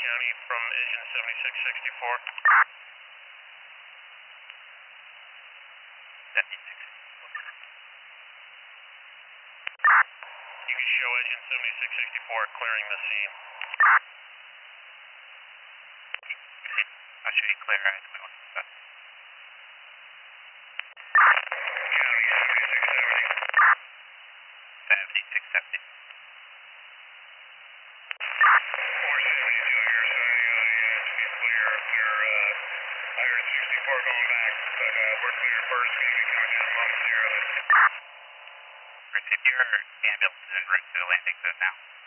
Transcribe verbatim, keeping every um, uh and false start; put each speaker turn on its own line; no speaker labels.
County from engine seventy-six sixty-four.
seventy-six.
You can show engine seventy-six sixty-four clearing the scene.
I'll show you clear eyes when I want to stop.
County seventy-six seventy.
seventy-six seventy.
four seventy-two, your side, uh, yeah, to be clear. We're, uh, one sixty-four going back, but, uh, we're clear first. We're going to be coming in momentarily.
Receive your ambulance is en route to the landing zone now.